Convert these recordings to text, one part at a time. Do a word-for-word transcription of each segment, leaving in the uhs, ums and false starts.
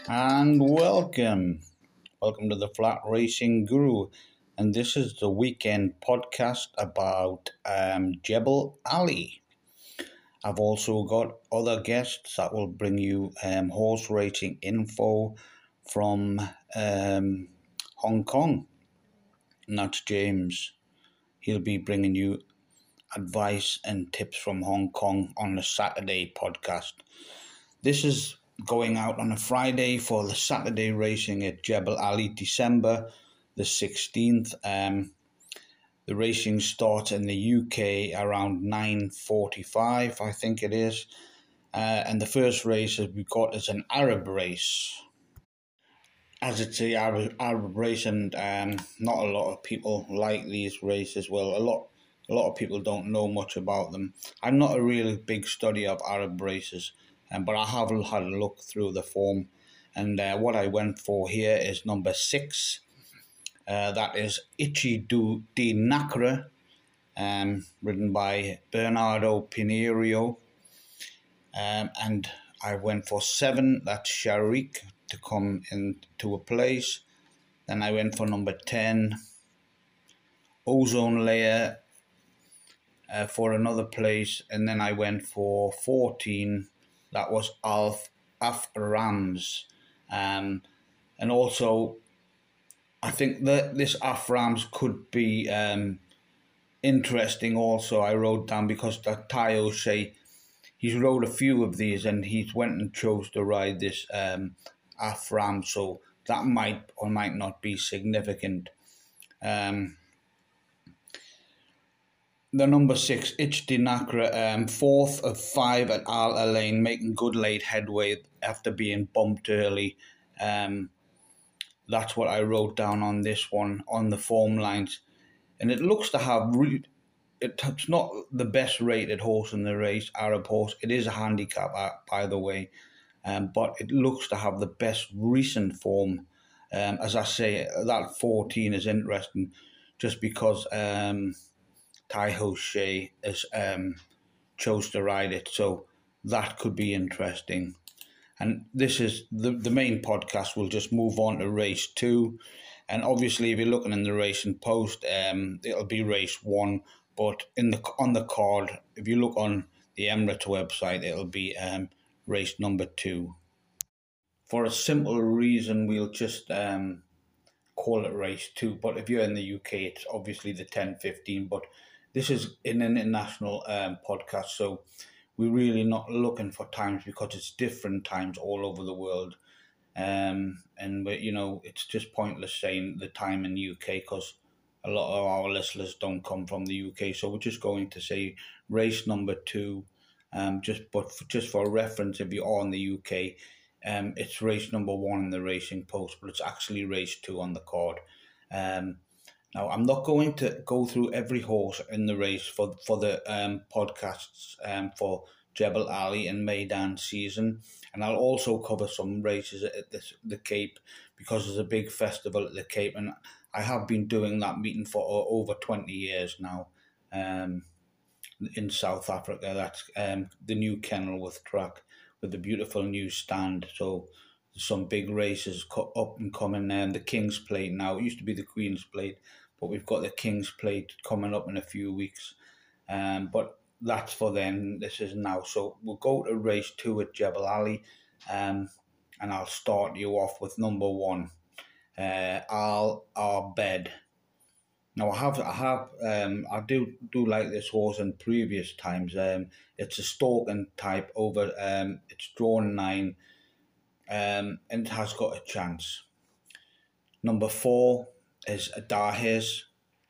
And welcome. Welcome to the Flat Racing Guru. And this is the weekend podcast about um, Jebel Ali. I've also got other guests that will bring you um, horse racing info from um, Hong Kong. And that's James. He'll be bringing you advice and tips from Hong Kong on the Saturday podcast. This is going out on a Friday for the Saturday racing at Jebel Ali, December the sixteenth. Um, the racing starts in the U K around nine forty-five, I think it is. Uh, and the first race that we've got is an Arab race. As it's a Arab, Arab race, and um, not a lot of people like these races. Well, a lot, a lot of people don't know much about them. I'm not a really big study of Arab races, um, but I have had a look through the form, and uh, what I went for here is number six. Uh, that is Ichi du di Nacre, um, written by Bernardo Pinheiro, um, and I went for seven. That's Sharik to come into a place. Then I went for number ten, Ozone Layer, uh, for another place. And then I went for fourteen, that was Alf Af Rams. Um, and also, I think that this Af Rams could be um, interesting also, I wrote down, because that Ty O'Shea, he's rode a few of these and he's went and chose to ride this um, Af Ram, so that might or might not be significant. Um, the number six, Ich di Nacre, um, fourth of five at Al Alain, making good late headway after being bumped early. Um, that's what I wrote down on this one, on the form lines. And it looks to have, re- it's not the best rated horse in the race, Arab horse. It is a handicap, by the way. Um, but it looks to have the best recent form. Um, as I say, that fourteen is interesting just because um, Ty O'Shea has um, chose to ride it. So that could be interesting. And this is the, the main podcast. We'll just move on to race two. And obviously, if you're looking in the racing post, um, it'll be race one. But in the on the card, if you look on the Emirates website, it'll be um, race number two. For a simple reason, we'll just um, call it race two. But if you're in the U K, it's obviously the ten fifteen. But this is an international um, podcast, so we're really not looking for times because it's different times all over the world. Um, and, we, you know, it's just pointless saying the time in the U K because a lot of our listeners don't come from the U K. So we're just going to say race number two. Um, just but for, just for reference, if you are in the U K, um, it's race number one in the Racing Post, but it's actually race two on the card. Um, now, I'm not going to go through every horse in the race for for the um, podcasts um, for Jebel Ali and Meydan season, and I'll also cover some races at the, the Cape because there's a big festival at the Cape, and I have been doing that meeting for over twenty years now um, in South Africa. That's um, the new Kenilworth track with the beautiful new stand. So there's some big races up and coming there. And the King's Plate now. It used to be the Queen's Plate, but we've got the King's Plate coming up in a few weeks. Um, but that's for then. This is now. So we'll go to race two at Jebel Ali, um, and I'll start you off with number one, uh, Al Arbed. Now I have, I have, um, I do do like this horse in previous times. Um, it's a stalking type over. Um, it's drawn nine, um, and it has got a chance. Number four is Dahirs.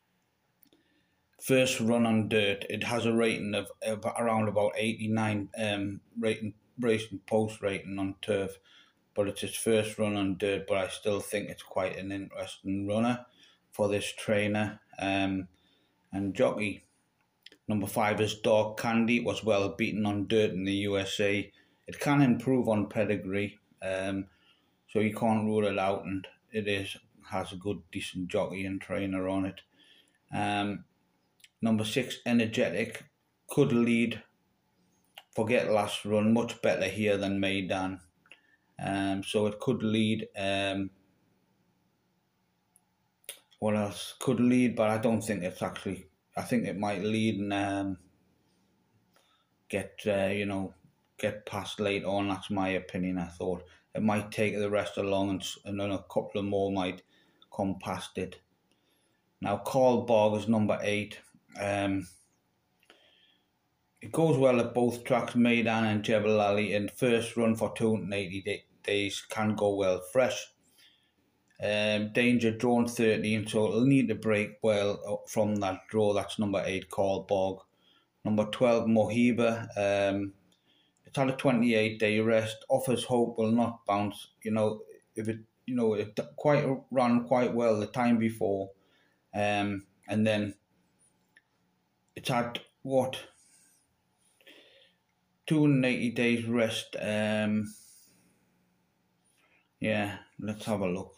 First run on dirt. It has a rating of, of around about eighty-nine. Um, rating, racing post rating on turf, but it's its first run on dirt. But I still think it's quite an interesting runner for this trainer um, and jockey. Number five is Dark Candy. It was well beaten on dirt in the U S A. It can improve on pedigree, um, so you can't rule it out, and it is has a good, decent jockey and trainer on it. Um, number six, Energetic, could lead. Forget last run, much better here than Meydan. Um, so it could lead. Um, what else could lead? But I don't think it's actually. I think it might lead and um, get uh, you know get past late on. That's my opinion. I thought it might take the rest along, and, and then a couple of more might come past it. Now, Carl Bog is number eight. Um, it goes well at both tracks, Meydan and Jebel Ali, and first run for two hundred eighty day, days can go well. Fresh. Um, danger drawn thirteen, so it'll need to break well from that draw. That's number eight, Carl Bog. Number twelve, Mohiba. Um, it's had a twenty-eight day rest. Offers hope will not bounce. You know, if it, you know, it quite ran quite well the time before, um, and then it's had what two hundred eighty days rest. Um, yeah, let's have a look.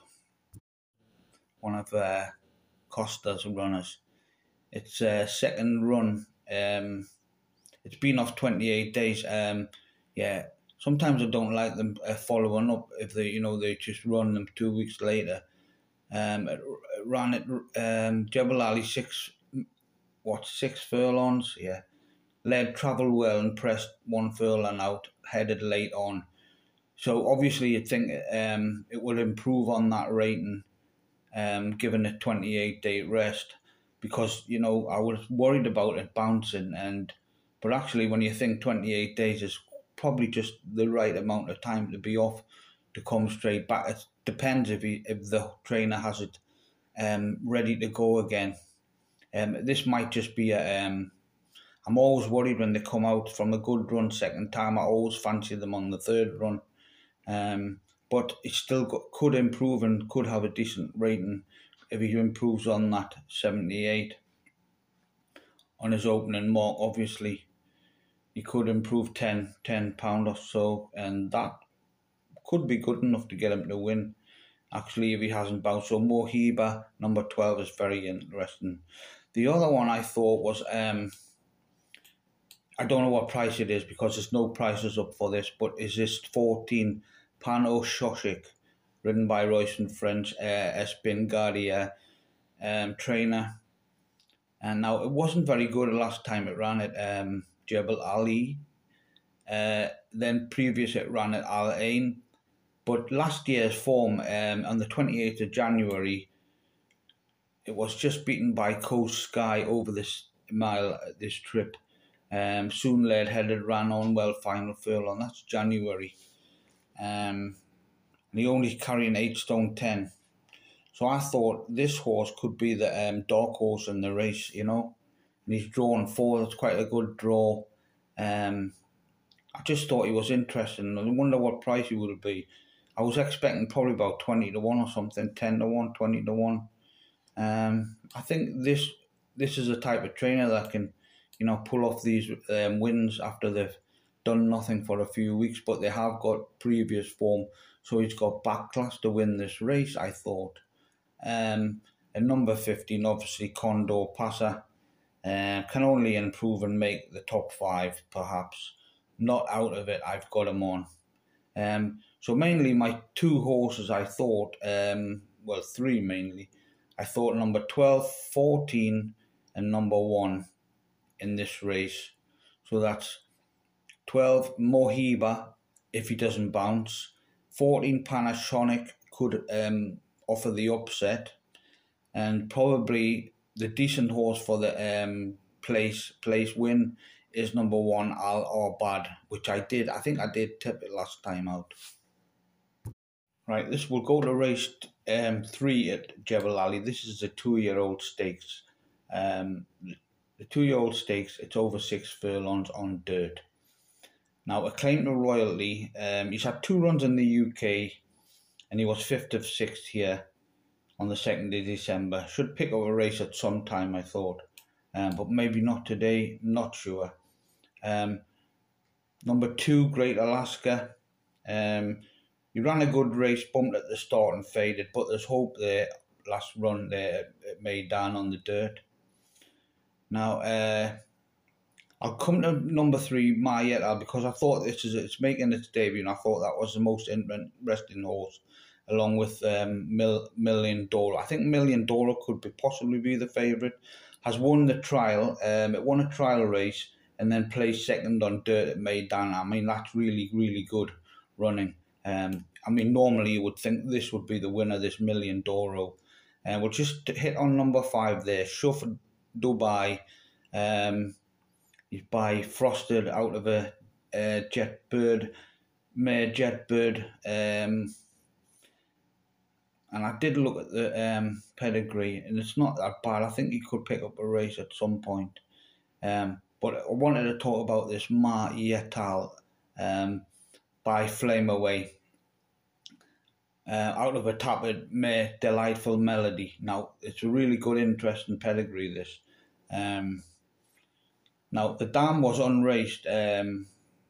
One of uh, Costa's runners. It's a second run. Um, it's been off twenty-eight days. Um, yeah, sometimes I don't like them uh, following up if they, you know, they just run them two weeks later. Um, it, it ran it. Um, Jebel Ali six, what six furlongs? Yeah, led travel well and pressed one furlong out, headed late on. So obviously you'd think um it would improve on that rating, um, given a twenty-eight day rest, because you know I was worried about it bouncing, and but actually when you think twenty-eight days is probably just the right amount of time to be off to come straight back. It depends if he, if the trainer has it um ready to go again. Um, this might just be a um. I'm always worried when they come out from a good run second time. I always fancy them on the third run. Um, but it still got, could improve and could have a decent rating if he improves on that seventy-eight on his opening mark. Obviously, he could improve ten, ten pound or so, and that could be good enough to get him to win. Actually, if he hasn't bounced. So Mohiba, number twelve, is very interesting. The other one I thought was, um, I don't know what price it is because there's no prices up for this, but is this fourteen Pano Shoshik, ridden by Royce and French, uh, Espin Guardia um, trainer. And now it wasn't very good the last time it ran at um, Jebel Ali. Uh, then previous it ran at Al Ain. But last year's form, um, on the twenty-eighth of January, it was just beaten by Coast Sky over this mile, this trip. Um, soon led, headed, ran on well, final furlong. That's January. Um, and he only carrying eight stone ten. So I thought this horse could be the um, dark horse in the race, you know. And he's drawn four. That's quite a good draw. Um, I just thought he was interesting. I wonder what price he would be. I was expecting probably about twenty to one or something, ten to one, twenty to one. Um, I think this this is a type of trainer that can, you know, pull off these um, wins after they've done nothing for a few weeks, but they have got previous form, so he's got back class to win this race, I thought. Um, and number fifteen, obviously, Condor Pasa, uh, can only improve and make the top five, perhaps. Not out of it, I've got him on. Um, so mainly my two horses, I thought, um, well, three mainly, I thought number twelve, fourteen, and number one in this race. So that's twelve, Mohiba, if he doesn't bounce. fourteen, Panasonic could um, offer the upset. And probably the decent horse for the um, place place win is number one, Al Arbad, which I did. I think I did tip it last time out. Right, this will go to race um, three at Jebel Ali. This is a two-year-old stakes. Um, the two-year-old stakes, it's over six furlongs on dirt. Now, Acclaim to Royalty, um, he's had two runs in the U K, and he was fifth of sixth here on the second of December. Should pick up a race at some time, I thought, um, but maybe not today, not sure. Um, number two, Great Alaska. Um, he ran a good race, bumped at the start and faded, but there's hope there. Last run there, it made down on the dirt. Now, uh, I'll come to number three, Mayetta, because I thought this is it's making its debut, and I thought that was the most interesting horse, along with um, Mil, Million Dollar. I think Million Dollar could be possibly be the favourite. Has won the trial. Um, it won a trial race and then placed second on dirt at Maidan. I mean, that's really, really good running. Um, I mean, normally you would think this would be the winner, this Million Doro. And uh, we'll just hit on number five there, Shuff Dubai. Um, he's by Frosted out of a, a Jetbird, mare Jetbird. Um, and I did look at the um, pedigree, and it's not that bad. I think he could pick up a race at some point. Um, but I wanted to talk about this Mayetta um, by Flame Away. Uh, out of a Tapit mare, Delightful Melody. Now, it's a really good, interesting pedigree, this. Um, now, the dam was unraced. Um,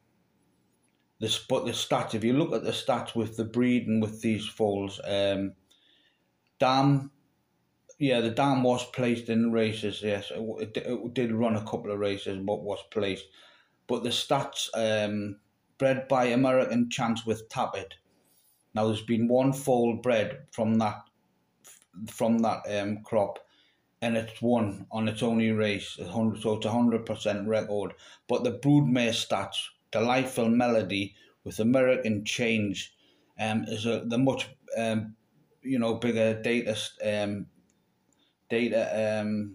the, but the stats, if you look at the stats with the breeding with these foals, um, dam, yeah, the dam was placed in races, yes. It, it, it did run a couple of races, but was placed. But the stats, um, bred by American Chance with Tapit. Now, there's been one foal bred from that from that um, crop, and it's won on its only race, so it's a one hundred percent record. But the broodmare stats, Delightful Melody with American Change, um, is a the much um, you know bigger data um, data um,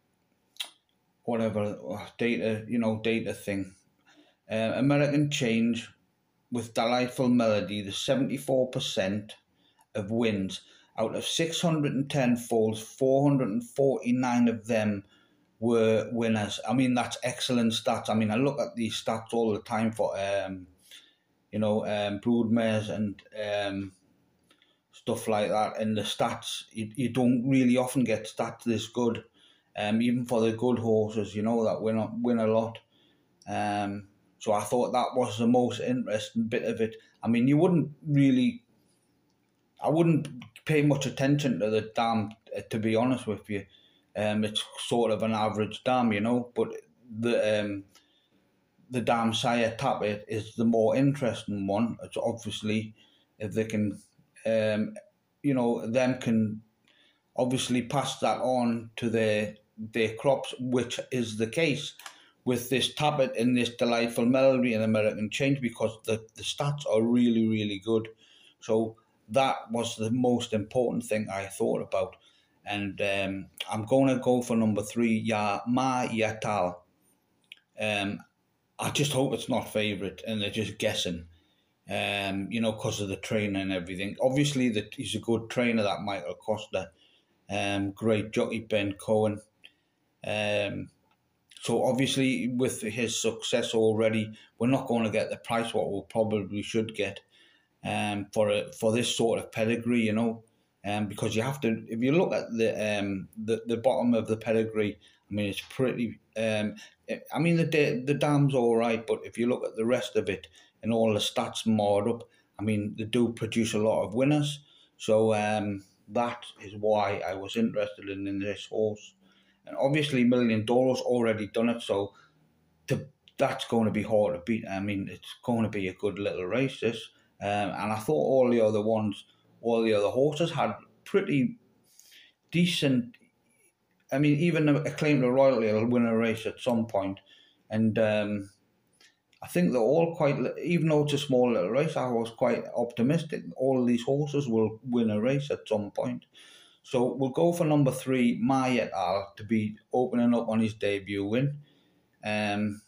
whatever data you know data thing. Uh, American Change with Delightful Melody, the seventy-four percent of wins. Out of six hundred ten foals, four hundred forty-nine of them were winners. I mean, that's excellent stats. I mean, I look at these stats all the time for, um, you know, um, broodmares and um, stuff like that. And the stats, you, you don't really often get stats this good, um, even for the good horses, you know, that win, win a lot. Um, so I thought that was the most interesting bit of it. I mean, you wouldn't really, I wouldn't pay much attention to the dam, to be honest with you. Um, it's sort of an average dam, you know, but the um, the dam Sire Tapit is the more interesting one. It's obviously, if they can, um, you know, them can obviously pass that on to their their crops, which is the case with this Tapit and this Delightful Melody and American Change, because the, the stats are really, really good. So that was the most important thing I thought about. And um, I'm going to go for number three, Ya Mayetta. Um, I just hope it's not favourite and they're just guessing, um, you know, because of the trainer and everything. Obviously, that he's a good trainer, that Michael Costa. Um, great jockey, Ben Cohen. Um, so obviously, with his success already, we're not going to get the price what we probably should get um, for a, for this sort of pedigree, you know. Um, because you have to, if you look at the um the, the bottom of the pedigree, I mean, it's pretty. Um, I mean, the the dam's all right, but if you look at the rest of it and all the stats marred up, I mean, they do produce a lot of winners. So um, that is why I was interested in, in this horse, and obviously Million Dollars already done it, so to, that's going to be hard to beat. I mean, it's going to be a good little race, this, um, and I thought all the other ones. All the other horses had pretty decent. I mean, even Acclaim to Royalty will win a race at some point, and um, I think they're all quite. Even though it's a small little race, I was quite optimistic. All of these horses will win a race at some point. So we'll go for number three, Mayetta, to be opening up on his debut win. Um,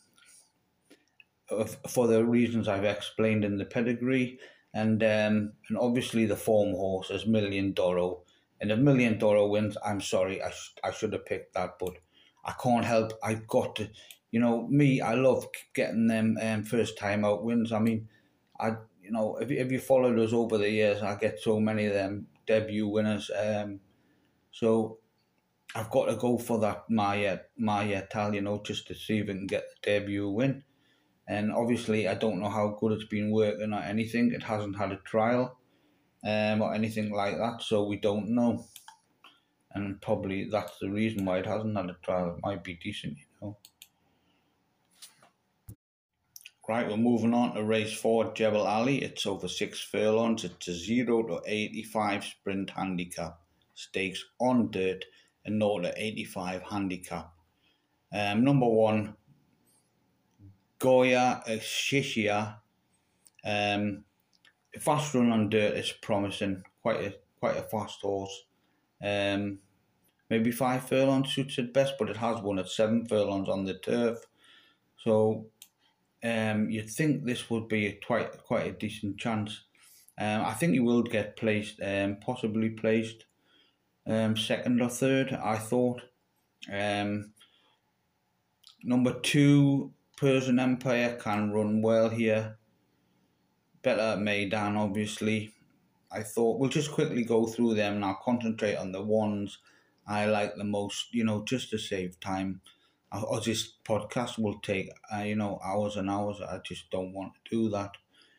for the reasons I've explained in the pedigree. And um, and obviously the form horse is Million Doro. And if Million Doro wins, I'm sorry, I, sh I should have picked that, but I can't help. I've got to, you know, me, I love getting them um, first time out wins. I mean, I, you know, if, if you followed us over the years, I get so many of them debut winners. Um, so I've got to go for that Mayetta, Mayetta, you know, just to see if we can get the debut win. And obviously, I don't know how good it's been working or anything. It hasn't had a trial um, or anything like that, so we don't know. And probably that's the reason why it hasn't had a trial. It might be decent, you know. Right, we're moving on to race four, Jebel Ali. It's over six furlongs. It's a zero to eighty-five sprint handicap. Stakes on dirt and zero to eighty-five handicap. Um, number one, Goya Shishia. Um, fast run on dirt is promising. Quite a quite a fast horse. Um, maybe five furlongs suits it best, but it has won at seven furlongs on the turf. So um, you'd think this would be a quite quite a decent chance. Um, I think he will get placed, um, possibly placed um, second or third. I thought. Um, number two, Persian Empire can run well here. Better at Maidan, obviously. I thought we'll just quickly go through them and I'll concentrate on the ones I like the most, you know, just to save time. Or this podcast will take, uh, you know, hours and hours. I just don't want to do that.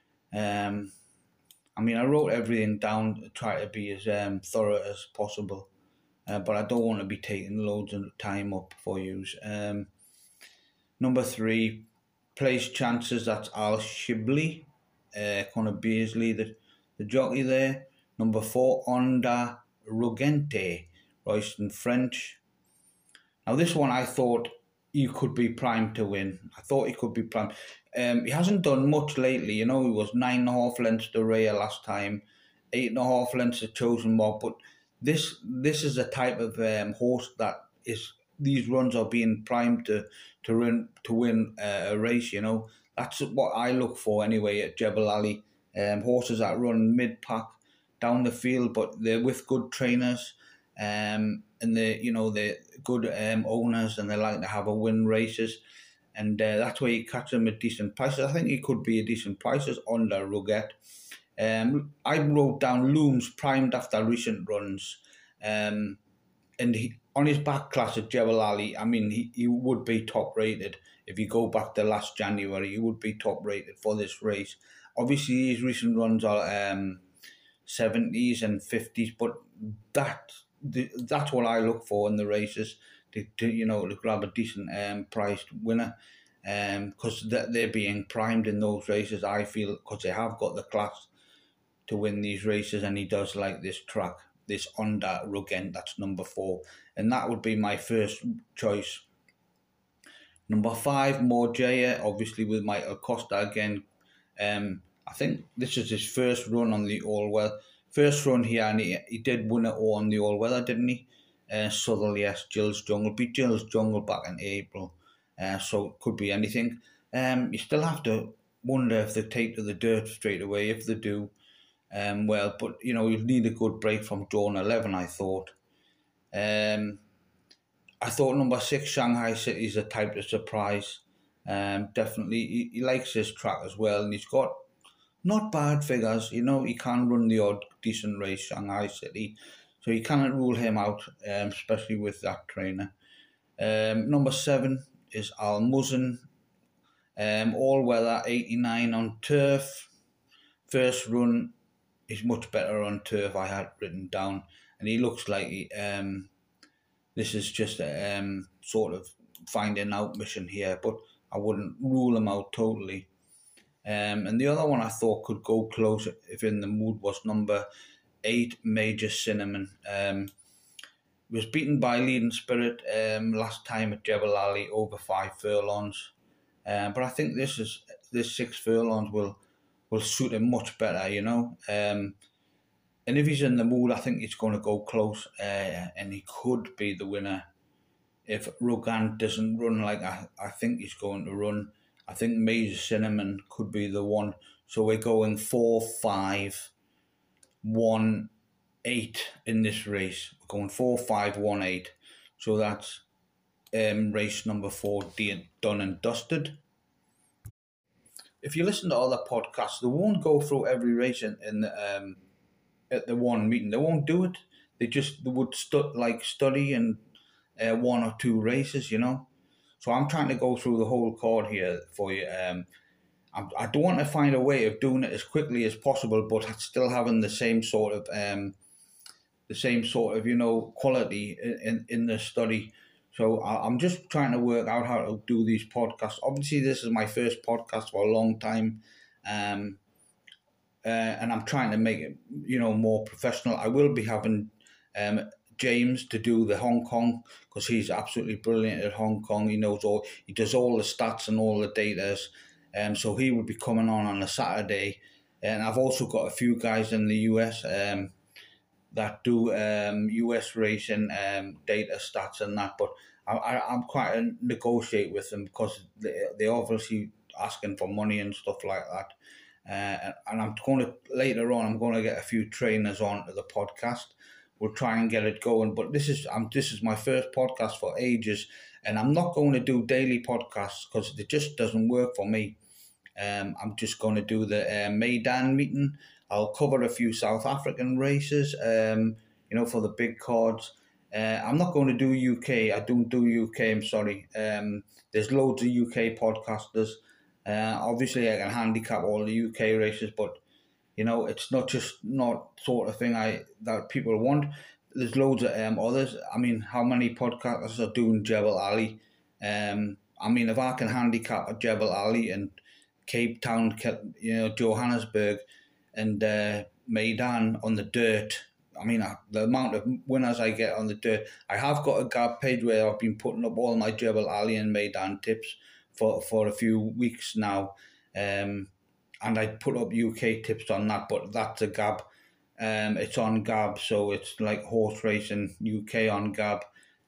Um, I mean, I wrote everything down to try to be as um, thorough as possible. Uh, but I don't want to be taking loads of time up for you. Um, number three, place chances, that's Al Shibli. Uh, Conor Beasley, the, the jockey there. Number four, Onda Rugente, Royston French. Now this one I thought he could be primed to win. I thought he could be primed. Um, he hasn't done much lately, you know. He was nine and a half lengths to Rhea last time, eight and a half lengths to Chosen Mob. But this this is a type of um, horse that is, these runs are being primed to to run to win uh, a race. You know, that's what I look for anyway at Jebel Ali. Um, horses that run mid pack down the field, but they're with good trainers. Um, and they, you know, they're good um, owners, and they like to have a win races, and uh, that's where you catch them at decent prices. I think he could be a decent prices under Ruggett. Um, I wrote down Looms primed after recent runs, um, and he, on his back class at Jebel Ali, I mean, he, he would be top rated. If you go back to last January, he would be top rated for this race. Obviously, his recent runs are um, seventies and fifties, but that that's what I look for in the races, to, to you know, to grab a decent um, priced winner, because um, they're being primed in those races, I feel, because they have got the class to win these races, and he does like this track, this Onda Rugent, that's number four, and that would be my first choice. Number five, Morjaya, obviously with Michael Costa again. Um, I think this is his first run on the all-weather. First run here, and he, he did win it all on the all-weather, didn't he? Uh, Southern, yes, Gilles Jungle. Beat Gilles Jungle back in April. Uh, so it could be anything. Um, you still have to wonder if they take to the dirt straight away. If they do, um, well, but, you know, you need a good break from Dawn eleven, I thought. Um, I thought number six, Shanghai City, is a type of surprise. Um, definitely, he, he likes his track as well, and he's got not bad figures. You know, he can run the odd decent race, Shanghai City, so you cannot rule him out, um, especially with that trainer. Um, number seven is Al Muzzin, um, all weather, eighty-nine on turf. First run is much better on turf, I had written down, and he looks like he, um, this is just a um, sort of finding out mission here, but I wouldn't rule him out totally. Um, and the other one I thought could go close if in the mood was number eight, Major Cinnamon. Um, was beaten by Leading Spirit um, last time at Jebel Ali over five furlongs. Um, but I think this is this six furlongs will will suit him much better, you know. Um, and if he's in the mood, I think he's going to go close, uh, and he could be the winner if Rugant doesn't run like I, I think he's going to run. I think Major Cinnamon could be the one. So we're going four, five, one, eight in this race. We're going four, five, one, eight. So that's um, race number four, done and dusted. If you listen to other podcasts, they won't go through every race in, in the, um, at the one meeting. They won't do it. They just they would stu- like study and uh, one or two races, you know. So I'm trying to go through the whole card here for you. Um, I, I don't want to find a way of doing it as quickly as possible, but still having the same sort of um, the same sort of you know quality in in the study. So I, I'm just trying to work out how to do these podcasts. Obviously, this is my first podcast for a long time. Um, uh, and I'm trying to make it, you know, more professional. I will be having um, James to do the Hong Kong because he's absolutely brilliant at Hong Kong. He knows all, he does all the stats and all the data. Um, so he will be coming on on a Saturday. And I've also got a few guys in the U S um, that do um, U S racing um, data stats and that. But I, I, I'm quite a negotiate with them because they, they're obviously asking for money and stuff like that. Uh, and I'm going to later on. I'm going to get a few trainers onto the podcast. We'll try and get it going. But this is um, this is my first podcast for ages, and I'm not going to do daily podcasts because it just doesn't work for me. Um, I'm just going to do the uh, Meydan meeting. I'll cover a few South African races. Um, you know, for the big cards. Uh, I'm not going to do U K. I don't do U K. I'm sorry. Um, there's loads of U K podcasters. Uh, obviously, I can handicap all the U K races, but you know, it's not just not sort of thing I that people want. There's loads of um, others. I mean, how many podcasters are doing Jebel Ali? Um, I mean, if I can handicap a Jebel Ali and Cape Town, you know, Johannesburg, and uh, Meydan on the dirt. I mean, uh, the amount of winners I get on the dirt. I have got a Gab page where I've been putting up all my Jebel Ali and Meydan tips for, for a few weeks now. Um, and I put up U K tips on that, but that's a Gab. Um, it's on Gab, so it's like horse racing U K on Gab.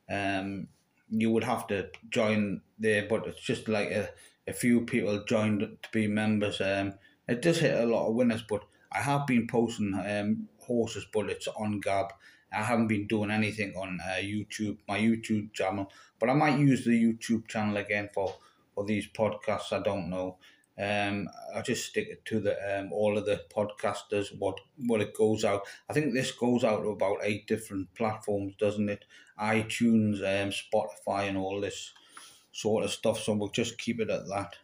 Um, you would have to join there, but it's just like a, a few people joined to be members. Um, it does hit a lot of winners, but I have been posting um, horses, but it's on Gab. I haven't been doing anything on uh, YouTube, my YouTube channel, but I might use the YouTube channel again for, for these podcasts. I don't know. Um, I just stick it to the um, all of the podcasters. What what it goes out. I think this goes out to about eight different platforms, doesn't it? iTunes, um, Spotify, and all this sort of stuff. So we'll just keep it at that.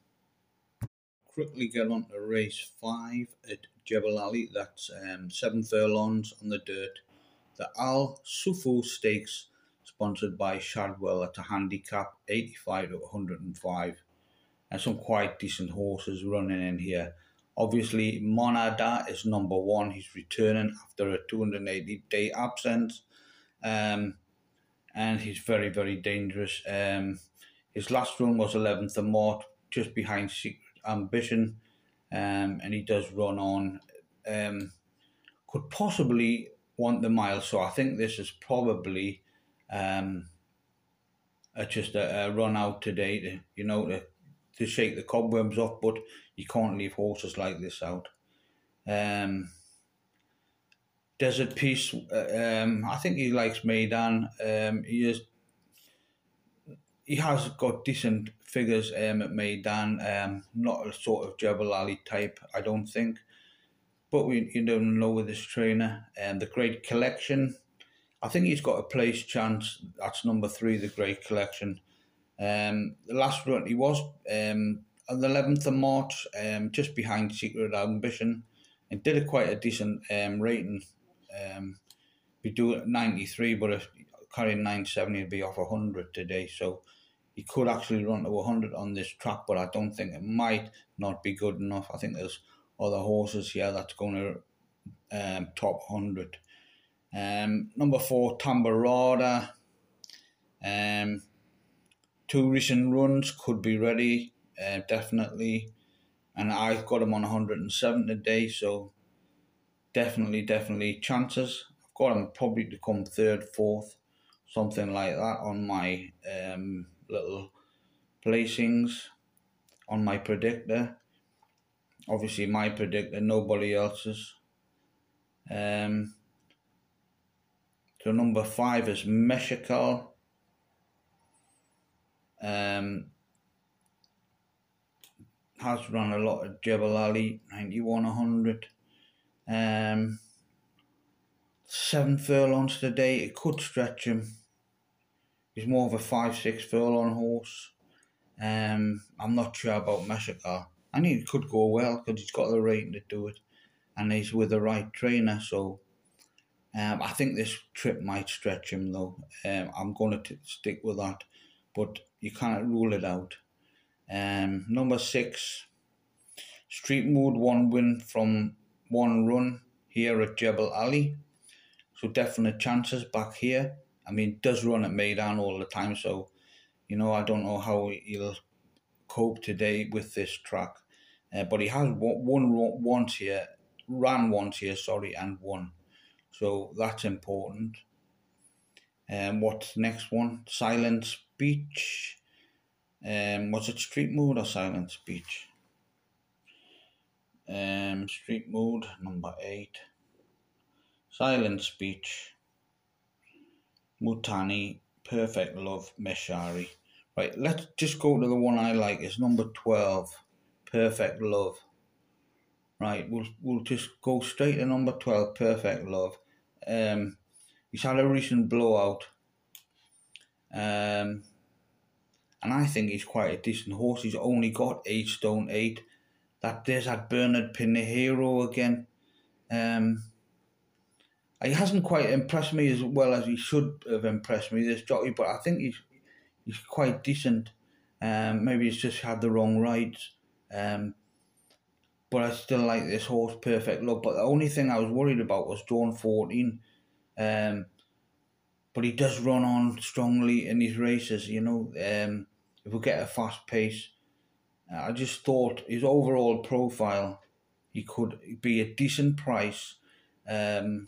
Quickly get on to race five at Jebel Ali. That's um, seven furlongs on the dirt. The Al Sufu Stakes, sponsored by Shadwell, at a handicap eighty-five to one hundred five. And some quite decent horses running in here. Obviously, Monada is number one. He's returning after a two hundred eighty day absence. Um, and he's very, very dangerous. Um, his last run was eleventh of March, just behind Secret Ambition. Um, and he does run on. Um, could possibly want the mile. So I think this is probably um, a, just a, a run out today, to, you know, to to shake the cobwebs off, but you can't leave horses like this out. Um, Desert Peace, uh, um, I think he likes Meydan. Um, he is, he has got decent figures um, at Meydan. Um, not a sort of Jebel Ali type, I don't think. But we you don't know with this trainer. And um, the Great Collection, I think he's got a place chance. That's number three, the Great Collection. Um, the last run, he was um, on the eleventh of March, um, just behind Secret Ambition, and did a quite a decent um, rating. Um, we do it ninety-three, but if carrying nine seventy, he'd be off one hundred today. So he could actually run to one hundred on this track, but I don't think it might not be good enough. I think there's other horses here that's going to um, top one hundred. Um, number four, Tambarada. Um, Two recent runs could be ready, uh, definitely. And I've got him on one hundred seven today, so definitely, definitely chances. I've got him probably to come third, fourth, something like that on my um, little placings, on my predictor. Obviously, my predictor, nobody else's. Um, so number five is Meshakal. Um, has run a lot of Jebel Ali, ninety-one, one hundred. Um, seven furlongs today, it could stretch him. He's more of a five, six furlong horse. Um, I'm not sure about Meshakal. I think it could go well because he's got the rating to do it, and he's with the right trainer. So Um, I think this trip might stretch him though. Um, I'm going to stick with that, but you can't rule it out. Um, number six, Street Mood, one win from one run here at Jebel Ali. So definite chances back here. I mean, does run at Maidan all the time, so you know I don't know how he'll cope today with this track. Uh, but he has won, won once here, ran once here, sorry, and won. So that's important. And um, what's the next one? Silent Speech. Um, was it Street Mood or Silent Speech? Um, Street Mood, number eight. Silent Speech. Mutani, Perfect Love, Meshari. Right, let's just go to the one I like. It's number twelve, Perfect Love. Right, we'll we'll just go straight to number twelve, Perfect Love. Um, he's had a recent blowout. Um, and I think he's quite a decent horse. He's only got eight stone eight. That there's that Bernard Pinheiro again. Um, he hasn't quite impressed me as well as he should have impressed me, this jockey, but I think he's he's quite decent. Um, maybe he's just had the wrong rides. Um, but I still like this horse, Perfect Love. But the only thing I was worried about was Dawn fourteen. Um, but he does run on strongly in his races, you know. Um, if we get a fast pace, I just thought his overall profile, he could be a decent price. Um,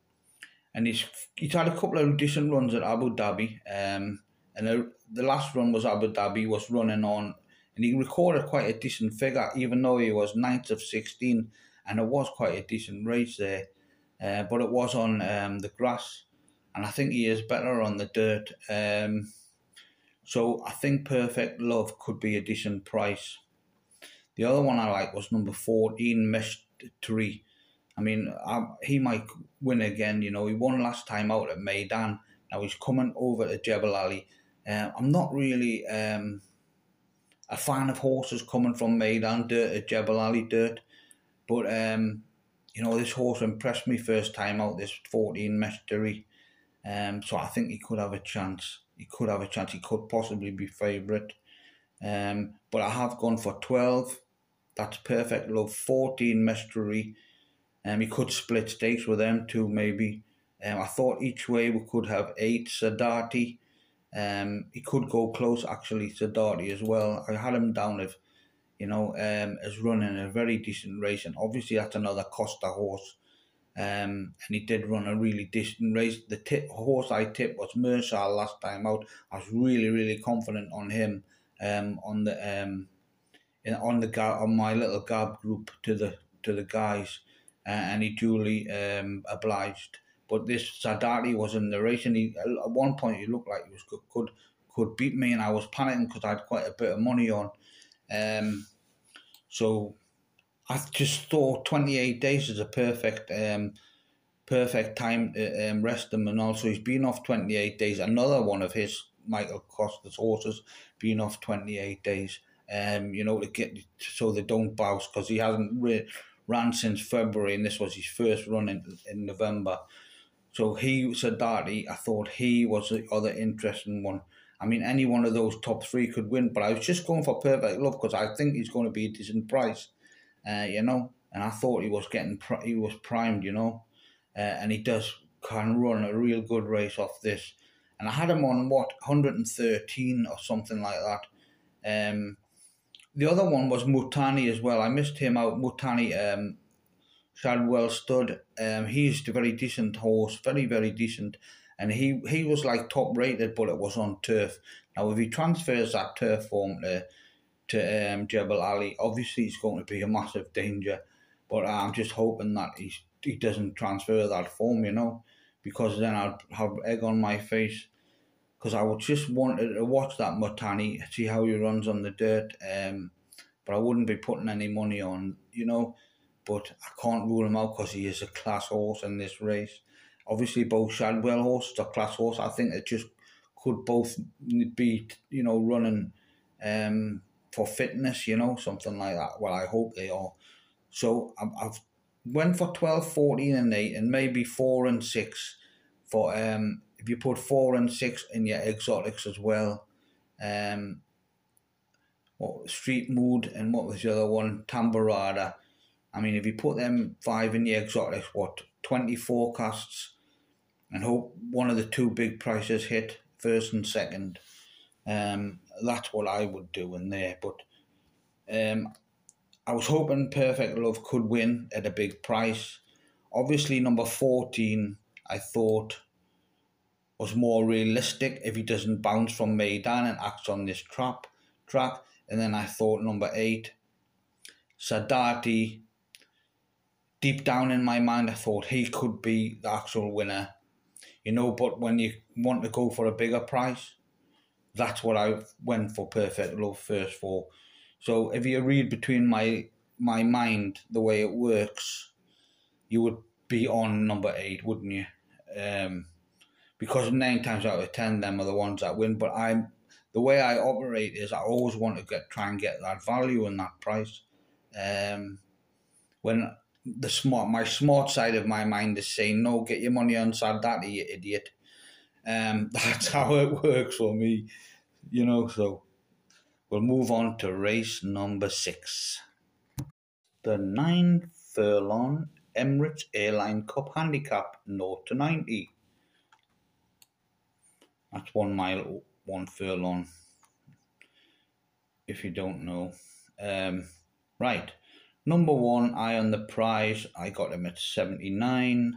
and he's he's had a couple of decent runs at Abu Dhabi. Um, and the, the last run was Abu Dhabi, was running on, and he recorded quite a decent figure, even though he was ninth of sixteen, and it was quite a decent race there. Uh, but it was on um, the grass, and I think he is better on the dirt. Um, so I think Perfect Love could be a decent price. The other one I like was number fourteen, Mystery. I mean, um, he might win again. You know, he won last time out at Maidan. Now he's coming over to Jebel Ali. Uh, I'm not really um, a fan of horses coming from Maidan dirt to Jebel Ali dirt, but um, you know, this horse impressed me first time out. This fourteen Mystery. Um, so I think he could have a chance. He could have a chance. He could possibly be favourite. Um, but I have gone for twelve. That's Perfect Love. fourteen Mystery. Um, he could split stakes with them too, maybe. Um, I thought each way we could have eight Sadati. Um, he could go close, actually, Sadati as well. I had him down as, you know, um, as running a very decent race. And obviously that's another Costa horse. Um, and he did run a really decent race. The tip, horse I tipped was Mersal last time out. I was really, really confident on him um, on the um, in, on the on my little Gab group to the to the guys, uh, and he duly um, obliged. But this Sadati was in the race, and he, at one point he looked like he was could could, could beat me, and I was panicking because I had quite a bit of money on. Um, so. I just thought twenty-eight days is a perfect um, perfect time to um, rest him, and also he's been off twenty-eight days. Another one of his, Michael Costa's horses, been off twenty-eight days, um, you know, to get so they don't bounce, because he hasn't re- ran since February, and this was his first run in, in November. So he, Sadati, I thought he was the other interesting one. I mean, any one of those top three could win, but I was just going for Perfect Love because I think he's going to be a decent price. Uh, you know, and I thought he was getting he was primed, you know, uh, and he does can run a real good race off this. And I had him on what one hundred thirteen or something like that. Um, the other one was Mutani as well. I missed him out. Mutani, um, Shadwell Stud. Um, he's a very decent horse, very very decent, and he he was like top rated, but it was on turf. Now if he transfers that turf form to to um, Jebel Ali, obviously it's going to be a massive danger, but I'm just hoping that he he doesn't transfer that form, you know, because then I'd have egg on my face, because I would just wanted to watch that Mutani, see how he runs on the dirt, um, but I wouldn't be putting any money on, you know, but I can't rule him out because he is a class horse in this race. Obviously both Shadwell horses are class horse. I think it just could both be, you know, running um, for fitness, you know, something like that. Well, I hope they are. So I've went for twelve, fourteen and eight, and maybe four and six for, um, if you put four and six in your exotics as well. Um, what Street Mood, and what was the other one? Tamburada. I mean, if you put them five in your exotics, what, twenty forecasts, and hope one of the two big prices hit, first and second. Um, that's what I would do in there. But um, I was hoping Perfect Love could win at a big price. Obviously, number fourteen, I thought, was more realistic if he doesn't bounce from Meydan and acts on this trap track. And then I thought number eight, Sadati, deep down in my mind, I thought he could be the actual winner. You know, but when you want to go for a bigger price, that's what I went for Perfect Love first for. So if you read between my my mind the way it works, you would be on number eight, wouldn't you? Um, because nine times out of ten, them are the ones that win. But I'm the way I operate is I always want to get try and get that value and that price. Um, when the smart, my smart side of my mind is saying, no, get your money on Sadati, you idiot. Um, that's how it works for me, you know. So we'll move on to race number six, the nine furlong Emirates Airline Cup Handicap, zero to ninety. That's one mile, one furlong, if you don't know. Um, right, number one, Eye on the Prize. I got him at seventy-nine.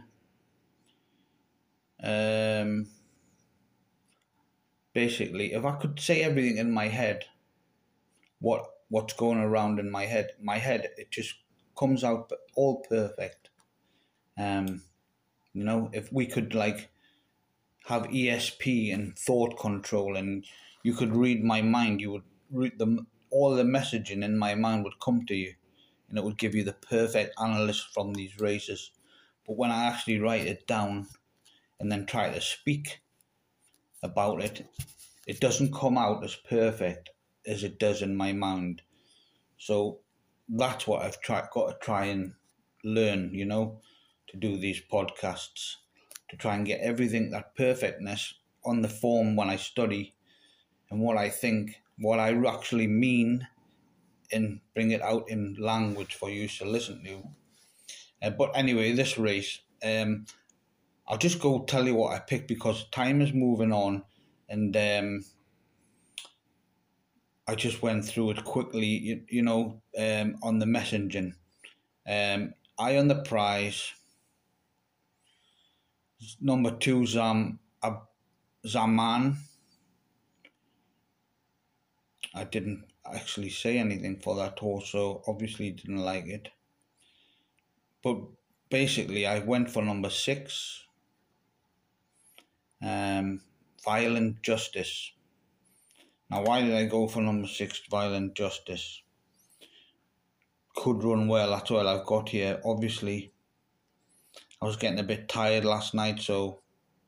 Um, basically, if I could say everything in my head, what what's going around in my head, my head, it just comes out all perfect. Um, you know, if we could like have E S P and thought control, and you could read my mind, you would read them, all the messaging in my mind would come to you, and it would give you the perfect analyst from these races. But when I actually write it down and then try to speak about it, it doesn't come out as perfect as it does in my mind. So that's what I've tried, got to try and learn, you know, to do these podcasts, to try and get everything, that perfectness on the form when I study, and what I think, what I actually mean, and bring it out in language for you to listen to. Uh, but anyway, this race, um, I'll just go tell you what I picked because time is moving on, and um, I just went through it quickly, you, you know, um, on the messaging. Um, Eye on the Prize. Number two, Zam, uh, Zaman. I didn't actually say anything for that horse, so obviously didn't like it. But basically, I went for number six, um, Violent Justice. Now, why did I go for number six, Violent Justice? Could run well, that's all I've got here. Obviously, I was getting a bit tired last night, so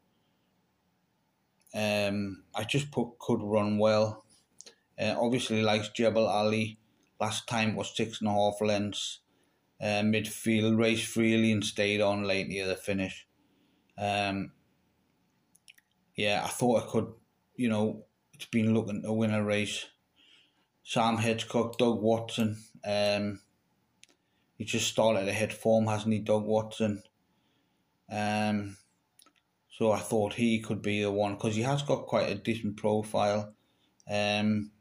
um, I just put could run well. Uh, obviously, likes Jebel Ali. Last time was six and a half lengths. Uh, midfield, raced freely and stayed on late near the finish. Um, yeah, I thought I could, you know, it's been looking to win a race. Sam Hitchcock, Doug Watson. Um, he just started to hit form, hasn't he, Doug Watson? Um, so I thought he could be the one because he has got quite a decent profile. Um,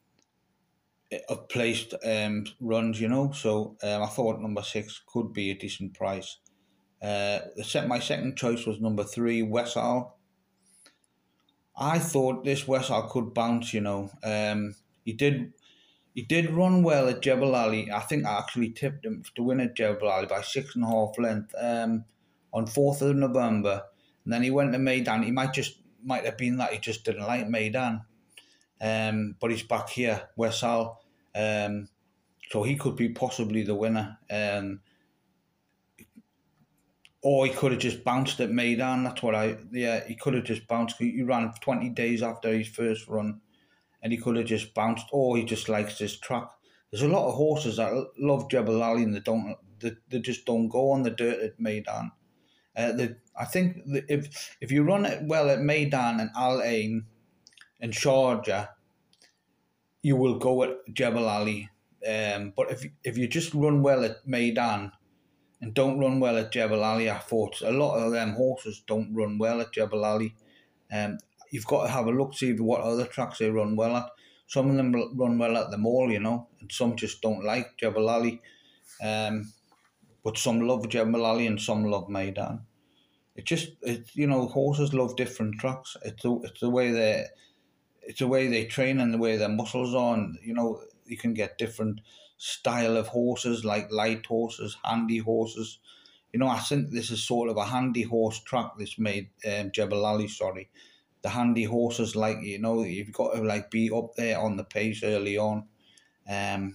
of placed um, runs, you know, so um, I thought number six could be a decent price. Uh, the set, my second choice was number three, Wessal. I thought this Wessal could bounce, you know. Um, he did he did run well at Jebel Ali. I think I actually tipped him to win at Jebel Ali by six and a half length um, on fourth of November. And then he went to Meydan. He might just might have been that he just didn't like Meydan. Um, but he's back here, Wessal. Um, so he could be possibly the winner. Um, or he could have just bounced at Meydan. That's what I, yeah, he could have just bounced. He ran twenty days after his first run, and he could have just bounced, or he just likes this track. There's a lot of horses that love Jebel Ali and they don't They, they just don't go on the dirt at Meydan. Uh, the, I think the, if if you run it well at Meydan and Al Ain and Sharjah, you will go at Jebel Ali. Um, but if if you just run well at Meydan and don't run well at Jebel Ali, I thought a lot of them horses don't run well at Jebel Ali. Um, you've got to have a look, see what other tracks they run well at. Some of them run well at the Mall, you know, and some just don't like Jebel Ali. Um, but some love Jebel Ali and some love Meydan. It just, it, you know, horses love different tracks. It's the, it's the way they, it's the way they train and the way their muscles are. And, you know, you can get different style of horses, like light horses, handy horses. You know, I think this is sort of a handy horse track. This made um, Jebel Ali. Sorry, the handy horses, like, you know, you've got to like be up there on the pace early on, um,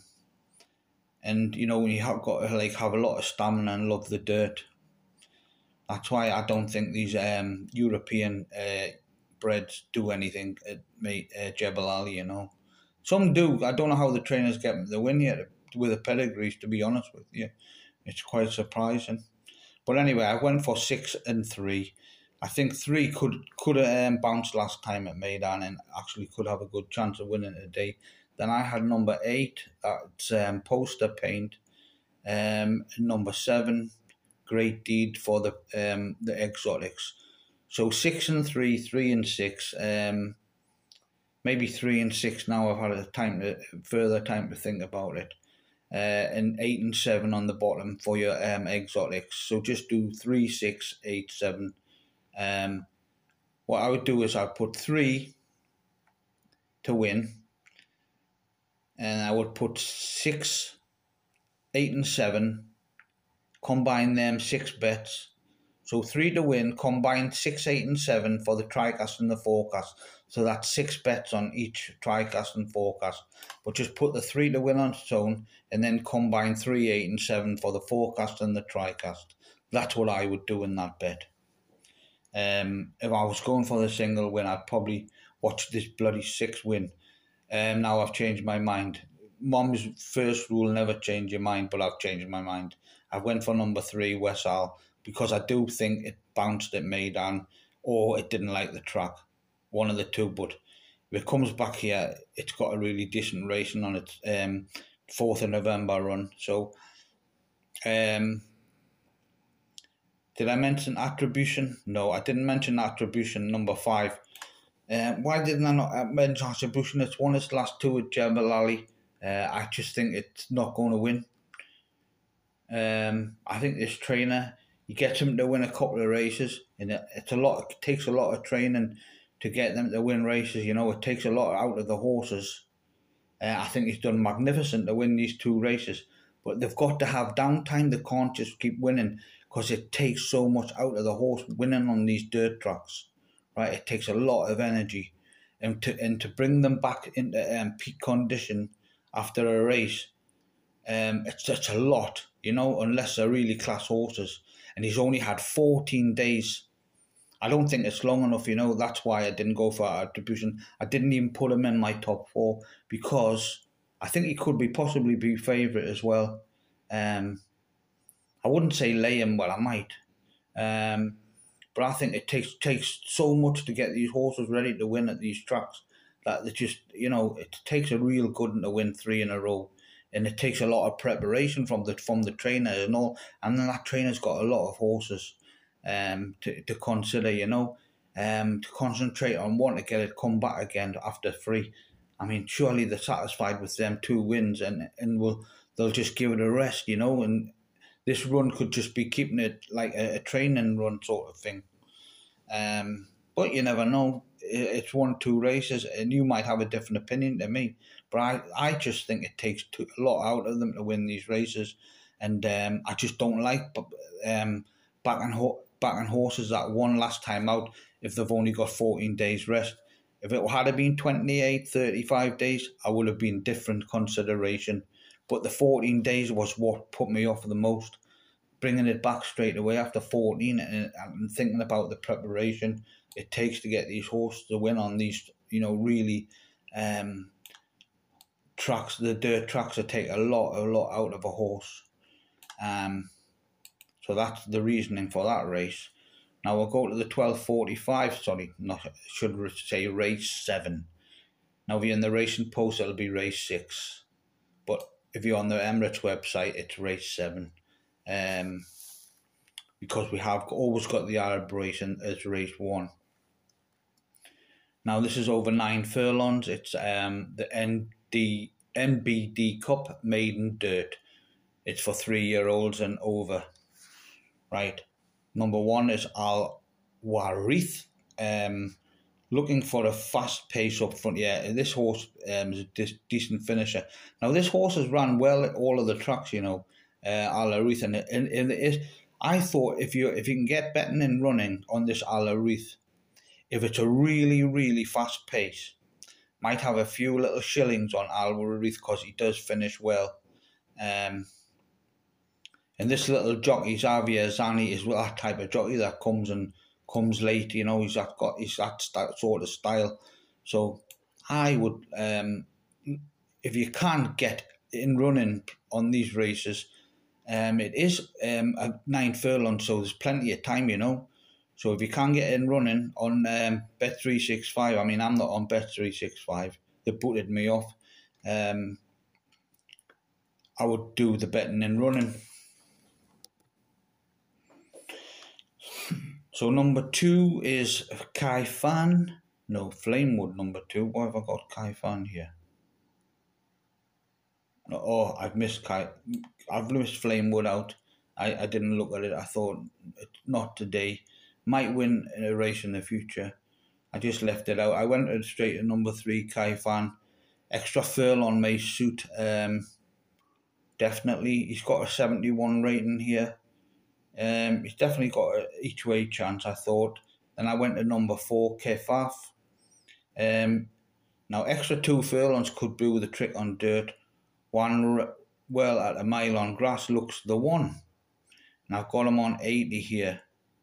and you know, you have got to like have a lot of stamina and love the dirt. That's why I don't think these um, European uh, breds do anything at uh, Jebel Ali, you know. Some do. I don't know how the trainers get the win yet with the pedigrees, to be honest with you. It's quite surprising. But anyway, I went for six and three. I think three could could have um, bounced last time at Meydan and actually could have a good chance of winning today. Then I had number eight, that's um, Poster Paint. Um, number seven, Great Deed for the um, the exotics. So six and three, three and six, um, maybe three and six now. I've had a time to further time to think about it. Uh, and eight and seven on the bottom for your um, exotics. So just do three, six, eight, seven. Um, what I would do is I'd put three to win, and I would put six, eight, and seven. Combine them six bets. So three to win, combine six, eight, and seven for the TriCast and the forecast. So that's six bets on each TriCast and forecast. But just put the three to win on its own, and then combine three, eight, and seven for the forecast and the TriCast. That's what I would do in that bet. Um, if I was going for the single win, I'd probably watch this bloody six win. Um, now I've changed my mind. Mom's first rule: never change your mind. But I've changed my mind. I went for number three, Wesal, because I do think it bounced at Meydan or it didn't like the track. One of the two, but if it comes back here, it's got a really decent racing on its um, fourth of November run. So, um, did I mention Attribution? No, I didn't mention Attribution, number five. Uh, why didn't I not mention Attribution? It's won its last two at Jebel Ali. Uh, I just think it's not going to win. Um, I think this trainer, he gets him to win a couple of races, and it, it's a lot. It takes a lot of training to get them to win races. You know, it takes a lot out of the horses. Uh, I think he's done magnificent to win these two races, but they've got to have downtime. They can't just keep winning because it takes so much out of the horse winning on these dirt tracks, right? It takes a lot of energy, and to and to bring them back into um, peak condition after a race, um, it's such a lot. You know, unless they're really class horses. And he's only had fourteen days. I don't think it's long enough, you know. That's why I didn't go for Attribution. I didn't even put him in my top four because I think he could be possibly be favourite as well. Um, I wouldn't say lay him, well, I might. Um, but I think it takes takes so much to get these horses ready to win at these tracks that they just, you know, it takes a real good one to win three in a row. And it takes a lot of preparation from the from the trainer and all, and then that trainer's got a lot of horses um, to, to consider, you know, um, to concentrate on one to get it come back again after three. I mean, surely they're satisfied with them two wins, and and will they'll just give it a rest, you know. And this run could just be keeping it like a, a training run sort of thing. Um, but you never know. It's one, two races, and you might have a different opinion to me. But I, I just think it takes too, a lot out of them to win these races, and um, I just don't like um, backing ho- backing horses that won last time out if they've only got fourteen days rest. If it had been twenty-eight, thirty-five days, I would have been different consideration. But the fourteen days was what put me off the most. Bringing it back straight away after fourteen and, and thinking about the preparation it takes to get these horses to win on these, you know, really um, tracks, the dirt tracks that take a lot, a lot out of a horse. Um, so that's the reasoning for that race. Now we'll go to the twelve forty-five, sorry, not, should say race seven. Now if you're in the racing post, it'll be race six. But if you're on the Emirates website, it's race seven. Um, because we have always got the Arab race as race one. Now this is over nine furlongs. It's um, the N D, M B D Cup Maiden Dirt. It's for three-year-olds and over. Right. Number one is Al Warith. Um, looking for a fast pace up front. Yeah, this horse um, is a de decent finisher. Now this horse has run well at all of the tracks, you know, uh, Al Warith, and, and, and it is, I thought if you if you can get betting and running on this Al Warith, if it's a really really fast pace, might have a few little shillings on Al Warith because he does finish well. Um, And this little jockey, Xavier Zani, is that type of jockey that comes and comes late. You know, he's that got he's that sort of style. So I would, um, if you can get in running on these races, um, it is um a nine furlong, so there's plenty of time. You know, so if you can get in running on um, Bet three sixty-five, I mean, I'm not on Bet three sixty-five. They booted me off. Um, I would do the betting and running. So number two is Kaifan. No, Flamewood number two. Why have I got Kaifan here? Oh, I've missed Kai. I've missed Flamewood out. I, I didn't look at it. I thought, not today. Might win in a race in the future. I just left it out. I went straight to number three, Kaifan. Extra furlong may suit. Um, definitely. He's got a seventy-one rating here. Um, he's definitely got an each way chance, I thought. Then I went to number four, Kefaf. Um, now, extra two furlongs could do the trick on dirt. One well at a mile on grass looks the one. And I've got him on eighty here.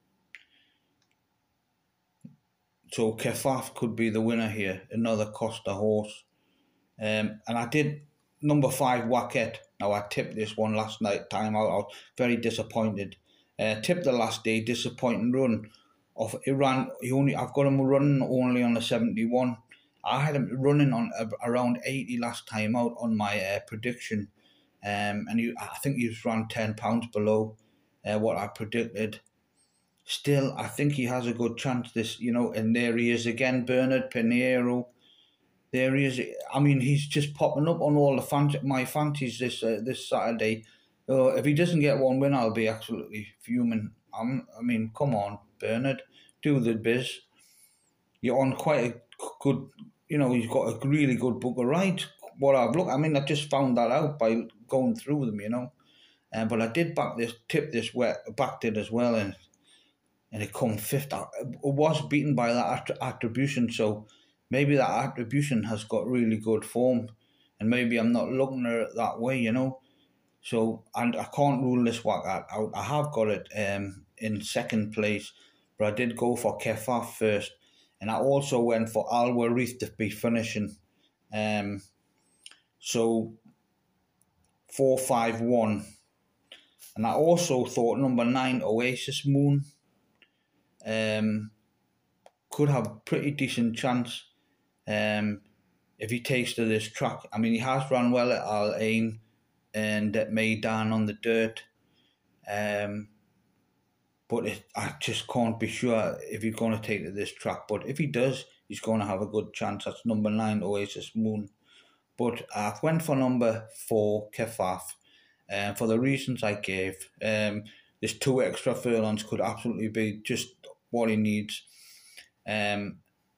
So Kefaf could be the winner here. Another Costa horse. Um, and I did number five, Wacket. Now, I tipped this one last night time out. I was very disappointed. Uh, tipped the last day, disappointing run. Of it ran, he only I've got him running only on a seventy-one. I had him running on uh, around eighty last time out on my uh, prediction, um, and he, I think he was run ten pounds below uh, what I predicted. Still, I think he has a good chance. This, you know, and there he is again, Bernard Pinheiro. There he is. I mean, he's just popping up on all the fan my fancies this uh, this Saturday. Uh, if he doesn't get one win, I'll be absolutely fuming. I'm, I mean, come on, Bernard, do the biz. You're on quite a good, you know, he's got a really good book of rides. What I've looked, I mean, I just found that out by going through them, you know. Uh, but I did back this, tip this, wet, backed it as well, and and it come fifth. I was beaten by that attribution, so maybe that attribution has got really good form, and maybe I'm not looking at it that way, you know. So, and I can't rule this one out. I have got it um, in second place, but I did go for Kefaf first. And I also went for Al Warith to be finishing. Um, so, four five one. And I also thought number nine, Oasis Moon, um, could have a pretty decent chance um, if he takes to this track. I mean, he has run well at Al Ain and at Maidan on the dirt, um, but it, I just can't be sure if he's going to take to this track. But if he does, he's going to have a good chance. That's number nine, Oasis Moon. But I went for number four, Kefaf, um, for the reasons I gave. Um, this two extra furlongs could absolutely be just what he needs. Um,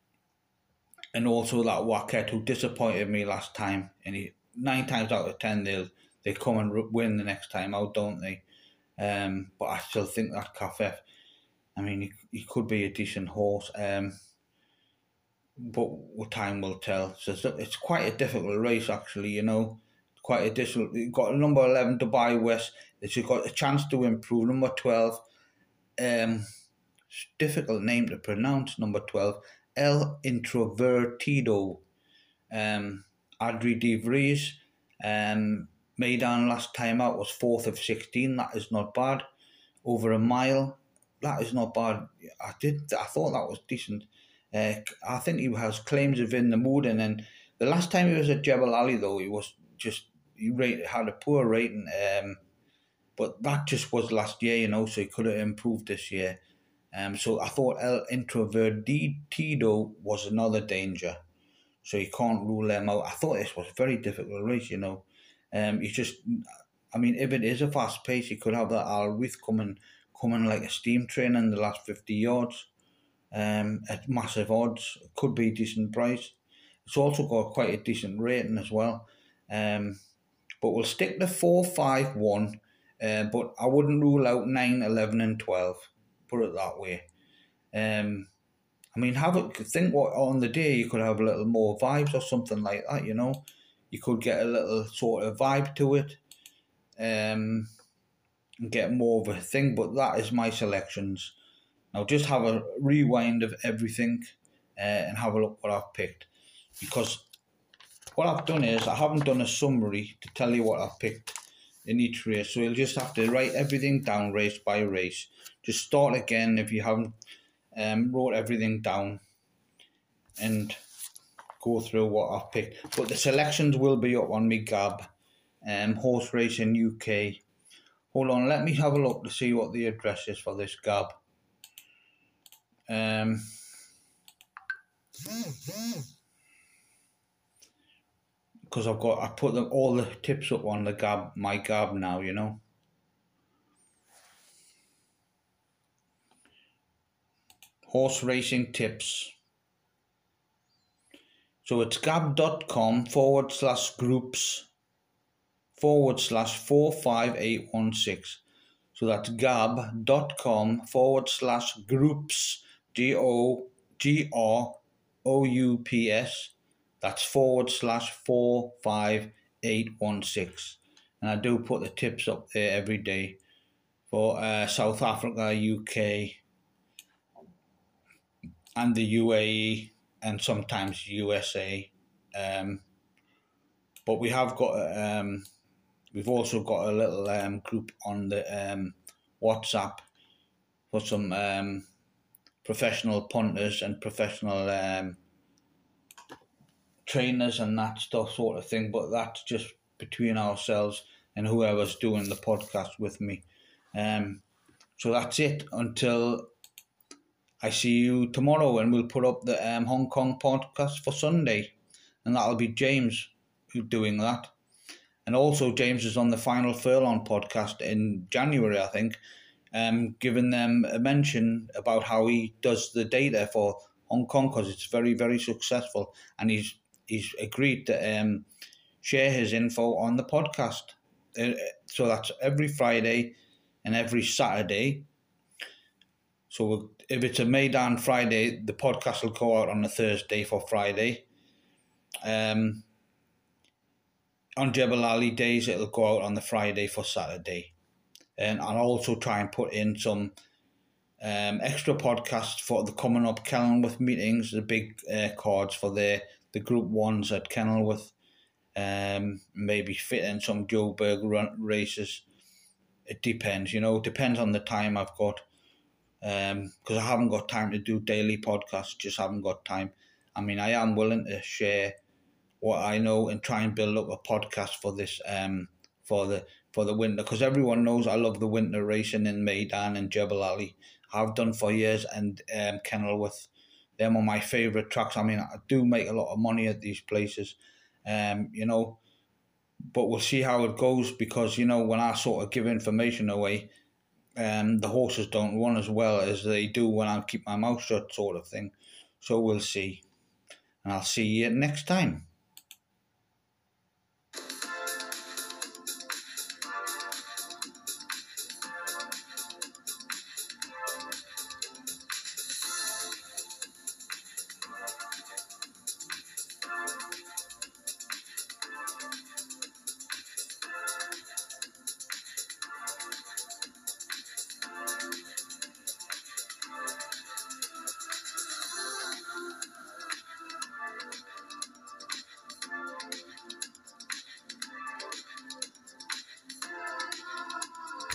and also that Wacket, who disappointed me last time, and he nine times out of ten they'll they come and win the next time out, don't they? Um, but I still think that Kefaf, I mean, he, he could be a decent horse. Um, but time will tell. So it's, it's quite a difficult race, actually. You know, quite a difficult. You've got number eleven, Dubai West. It's got a chance to improve. Number twelve, um, difficult name to pronounce. Number twelve, El Introvertido. Um, Adri De Vries. Um. Maidan last time out was fourth of sixteen. That is not bad. Over a mile, that is not bad. I did. I thought that was decent. Uh, I think he has claims of in the mood, and then the last time he was at Jebel Ali, though, he was just he rate, had a poor rating. Um, but that just was last year, you know, so he could have improved this year. Um, so I thought El Introvertido was another danger, so you can't rule them out. I thought this was a very difficult race, you know. Um, you just, I mean, if it is a fast pace, you could have that Al Ruiz coming, coming like a steam train in the last fifty yards. Um, at massive odds, it could be a decent price. It's also got quite a decent rating as well. Um, but we'll stick to four, five, one. Uh, but I wouldn't rule out nine, eleven, and twelve. Put it that way. Um, I mean, have it. Think what on the day you could have a little more vibes or something like that. You know, you could get a little sort of vibe to it, um, and get more of a thing. But that is my selections. Now just have a rewind of everything, uh, and have a look what I've picked, because what I've done is I haven't done a summary to tell you what I've picked in each race. So you'll just have to write everything down race by race. Just start again if you haven't um, wrote everything down, and go through what I've picked. But the selections will be up on me Gab, um, Horse Racing U K. Hold on, let me have a look to see what the address is for this Gab. Um, because I've got I put them all the tips up on the Gab, my Gab now, you know. Horse racing tips. So it's gab.com forward slash groups forward slash four five eight one six. So that's gab.com forward slash groups, G O G R O U P S. That's forward slash four five eight one six. And I do put the tips up there every day for uh, South Africa, U K, and the U A E, and sometimes U S A. Um, but we have got, um, we've also got a little um, group on the um, WhatsApp for some um, professional punters and professional um, trainers and that stuff sort of thing. But that's just between ourselves and whoever's doing the podcast with me. Um, so that's it until I see you tomorrow, and we'll put up the um, Hong Kong podcast for Sunday, and that'll be James who's doing that. And also James is on the Final Furlong podcast in January, I think, um, giving them a mention about how he does the data for Hong Kong, because it's very, very successful, and he's he's agreed to um, share his info on the podcast. Uh, so that's every Friday and every Saturday. So if it's a Maidan Friday, the podcast will go out on a Thursday for Friday. Um, on Jebel Ali days, it'll go out on the Friday for Saturday. And I'll also try and put in some um, extra podcasts for the coming up Kenilworth meetings, the big uh, cards for the, the Group ones at Kenilworth. Um, maybe fit in some Joburg run races. It depends, you know, it depends on the time I've got. Um, because I haven't got time to do daily podcasts, just haven't got time. I mean, I am willing to share what I know and try and build up a podcast for this, um, for the for the winter, because everyone knows I love the winter racing in Maidan and Jebel Ali. I've done for years, and um, Kenilworth, them are my favourite tracks. I mean, I do make a lot of money at these places, um, you know, but we'll see how it goes, because, you know, when I sort of give information away, Um, the horses don't run as well as they do when I keep my mouth shut, sort of thing. So we'll see. And I'll see you next time.